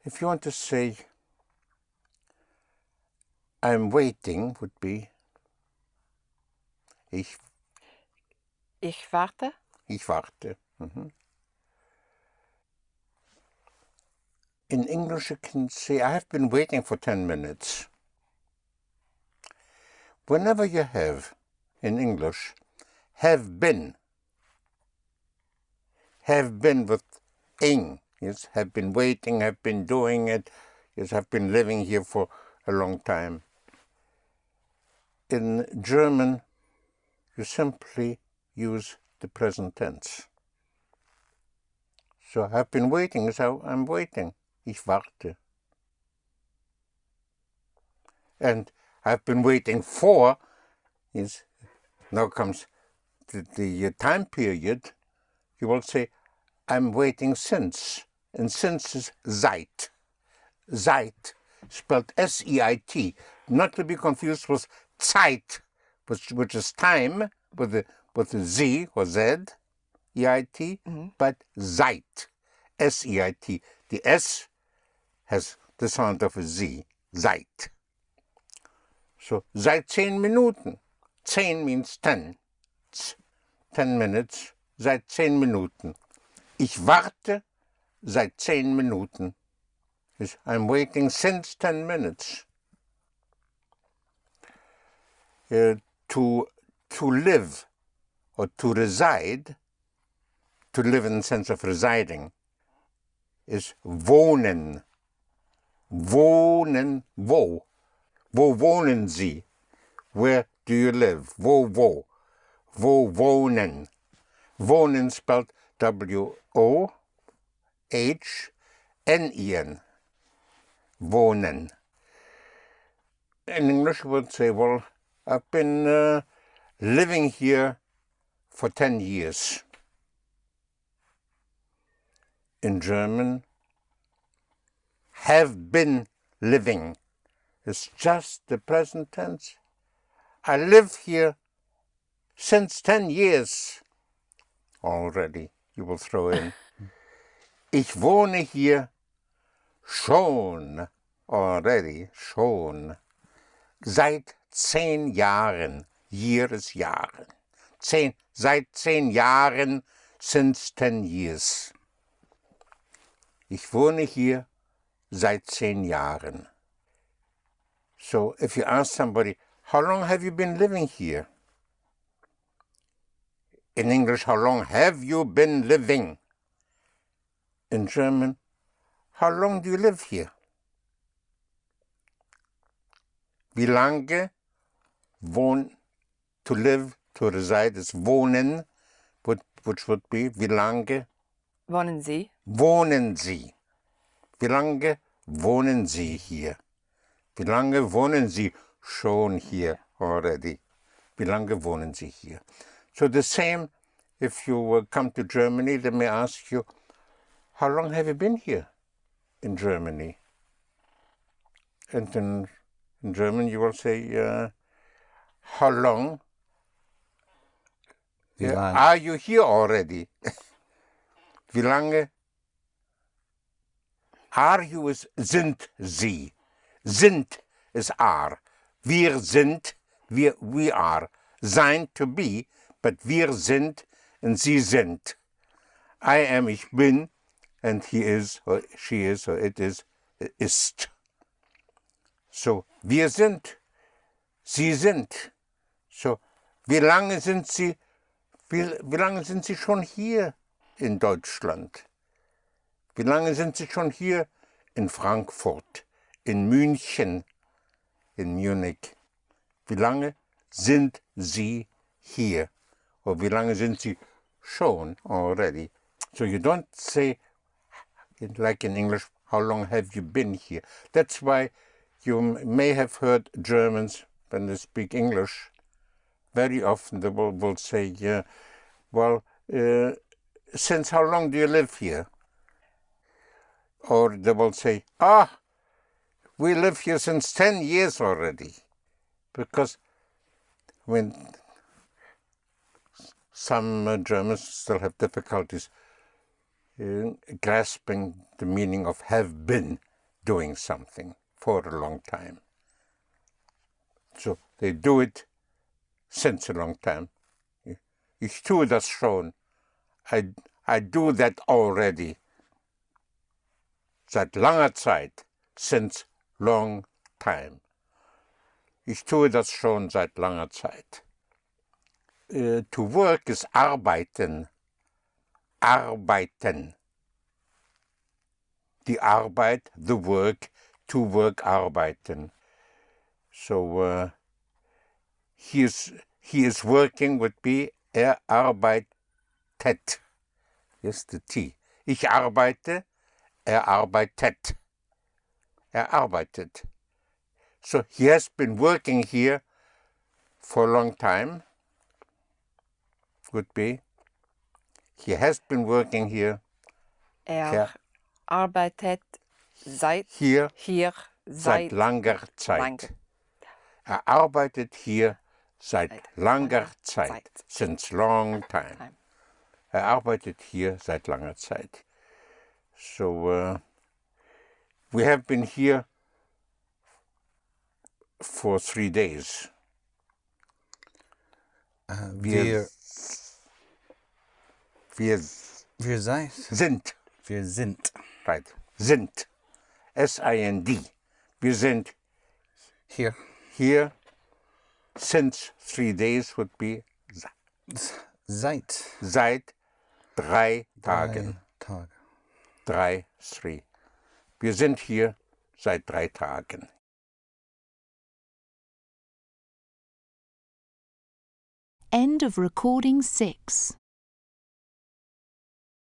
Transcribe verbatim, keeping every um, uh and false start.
If you want to say, I'm waiting, would be, ich, ich warte. ich warte. Mm-hmm. In English, you can say, I have been waiting for ten minutes. Whenever you have, in English, have been, have been with ing, yes, have been waiting, have been doing it, yes, have been living here for a long time. In German, you simply use the present tense. So I've been waiting, so I'm waiting. Ich warte. And I've been waiting for is, now comes the, the time period. You will say, I'm waiting since. And since is seit. Seit, spelled S E I T. Not to be confused with Zeit, which, which is time, with the, with the Z or Z, E I T, mm-hmm. but seit, S E I T. The S has the sound of a Z, seit. So, seit zehn Minuten. Zehn means ten. Ten minutes, seit zehn Minuten. Ich warte seit zehn Minuten. I'm waiting since ten minutes. Uh, to, to live or to reside, to live in the sense of residing, is wohnen. Wohnen, wo? Wo wohnen Sie? Where do you live? Wo, wo? Wo wohnen? Wohnen spelled W O H N E N. Wohnen. In English, we would say, well, I've been uh, living here for ten years. In German, have been living. It's just the present tense. I live here since ten years. Already, you will throw in. Ich wohne hier schon. Already, schon. Seit zehn Jahren. Year is Jahren. Zehn, seit zehn Jahren, since ten years. Ich wohne hier seit zehn Jahren. So if you ask somebody, how long have you been living here? In English, how long have you been living? In German, how long do you live here? Wie lange wohn, to live, to reside is wohnen, which would be, wie lange? Wohnen Sie? Wohnen Sie. Wie lange wohnen Sie hier? Wie lange wohnen Sie schon hier already? Wie lange wohnen Sie hier? So the same, if you uh, come to Germany, they may ask you, how long have you been here in Germany? And in, in German you will say, uh, how long uh, are you here already? Wie lange are you is sind Sie. Sind is are. Wir sind, wir, we are. Sein, to be, but wir sind and Sie sind. I am, ich bin, and he is, or she is, or it is, ist. So, wir sind, Sie sind. So, wie lange sind Sie, wie, wie lange sind Sie schon hier in Deutschland? Wie lange sind Sie schon hier in Frankfurt, in München, in Munich? Wie lange sind Sie hier? Or wie lange sind Sie schon already? So you don't say, like in English, how long have you been here? That's why you may have heard Germans, when they speak English, very often they will, will say, uh, well, uh, since how long do you live here? Or they will say, ah, we live here since ten years already. Because when some uh, Germans still have difficulties uh, grasping the meaning of have been. doing something for a long time. So they do it since a long time. Ich tue das schon. I, I do that already. Seit langer Zeit. Since long time. Ich tue das schon seit langer Zeit. Uh, to work is arbeiten. Arbeiten. Die Arbeit, the work, to work, arbeiten. So uh, he is he is working would be er arbeitet. Yes, the T. Ich arbeite, er arbeitet. Er arbeitet. So he has been working here for a long time. Would be. He has been working here. Er er arbeitet seit hier, hier seit seit langer Zeit. Lang. Er arbeitet hier seit, seit langer langer Zeit. Zeit. Since long time. Time. Er arbeitet hier seit langer Zeit. So uh, we have been here for three days. Uh, Wir, wir, wir wir seid. sind. Wir sind. Right. Sind. S I N D. Wir sind Hier. here since three days would be Seit. seit drei Drei Tagen. Tage. Drei, three. Wir sind hier seit drei Tagen. End of recording six.